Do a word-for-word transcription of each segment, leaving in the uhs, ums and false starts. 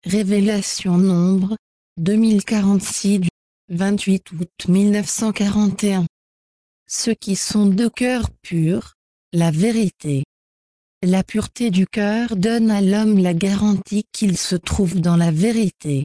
Révélation Nombre, deux mille quarante-six du vingt-huit août mille neuf cent quarante et un. Ceux qui sont de cœur pur, la vérité. La pureté du cœur donne à l'homme la garantie qu'il se trouve dans la vérité.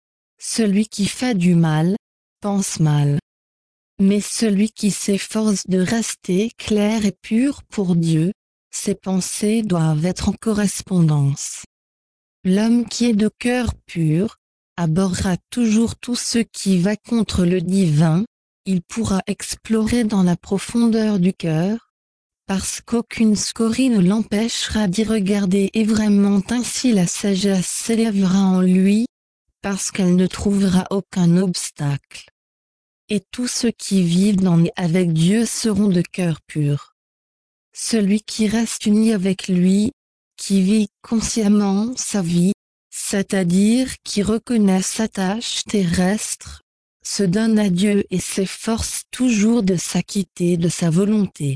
Celui qui fait du mal, pense mal. Mais celui qui s'efforce de rester clair et pur pour Dieu, ses pensées doivent être en correspondance. L'homme qui est de cœur pur, abhorrera toujours tout ce qui va contre le divin, il pourra explorer dans la profondeur du cœur, parce qu'aucune scorie ne l'empêchera d'y regarder et vraiment ainsi la sagesse s'élèvera en lui, parce qu'elle ne trouvera aucun obstacle. Et tous ceux qui vivent en et avec Dieu seront de cœur pur. Celui qui reste uni avec lui, qui vit consciemment sa vie, c'est-à-dire qui reconnaît sa tâche terrestre, se donne à Dieu et s'efforce toujours de s'acquitter de sa volonté.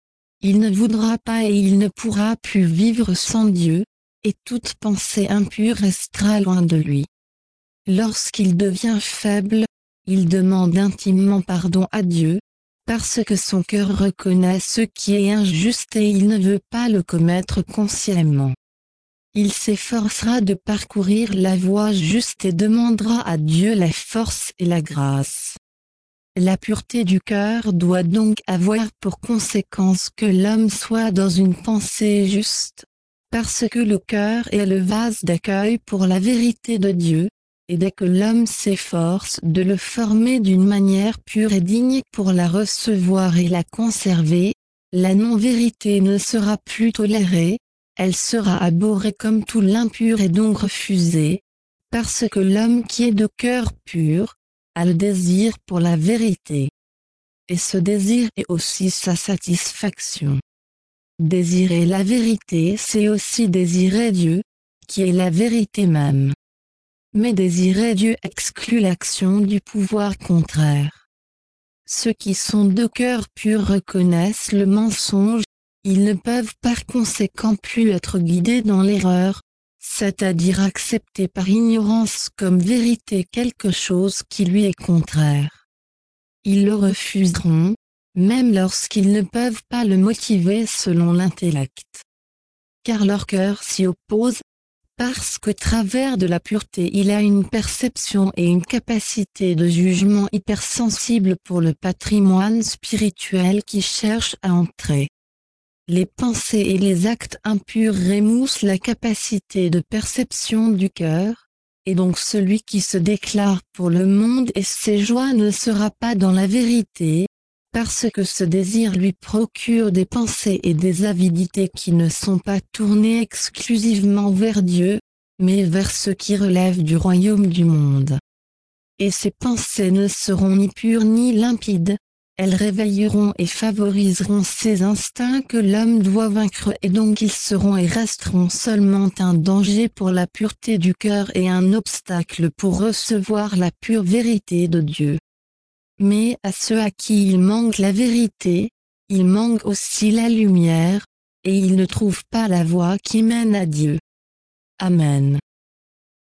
Il ne voudra pas et il ne pourra plus vivre sans Dieu, et toute pensée impure restera loin de lui. Lorsqu'il devient faible, il demande intimement pardon à Dieu, parce que son cœur reconnaît ce qui est injuste et il ne veut pas le commettre consciemment. Il s'efforcera de parcourir la voie juste et demandera à Dieu la force et la grâce. La pureté du cœur doit donc avoir pour conséquence que l'homme soit dans une pensée juste, parce que le cœur est le vase d'accueil pour la vérité de Dieu, et dès que l'homme s'efforce de le former d'une manière pure et digne pour la recevoir et la conserver, la non-vérité ne sera plus tolérée, elle sera abhorrée comme tout l'impur et donc refusée, parce que l'homme qui est de cœur pur, a le désir pour la vérité. Et ce désir est aussi sa satisfaction. Désirer la vérité, c'est aussi désirer Dieu, qui est la vérité même. Mais désirer Dieu exclut l'action du pouvoir contraire. Ceux qui sont de cœur pur reconnaissent le mensonge, ils ne peuvent par conséquent plus être guidés dans l'erreur, c'est-à-dire accepter par ignorance comme vérité quelque chose qui lui est contraire. Ils le refuseront, même lorsqu'ils ne peuvent pas le motiver selon l'intellect. Car leur cœur s'y oppose, parce qu'au travers de la pureté il a une perception et une capacité de jugement hypersensible pour le patrimoine spirituel qui cherche à entrer. Les pensées et les actes impurs rémoussent la capacité de perception du cœur, et donc celui qui se déclare pour le monde et ses joies ne sera pas dans la vérité, parce que ce désir lui procure des pensées et des avidités qui ne sont pas tournées exclusivement vers Dieu, mais vers ce qui relève du royaume du monde. Et ces pensées ne seront ni pures ni limpides, elles réveilleront et favoriseront ces instincts que l'homme doit vaincre et donc ils seront et resteront seulement un danger pour la pureté du cœur et un obstacle pour recevoir la pure vérité de Dieu. Mais à ceux à qui il manque la vérité, il manque aussi la lumière, et ils ne trouvent pas la voie qui mène à Dieu. Amen.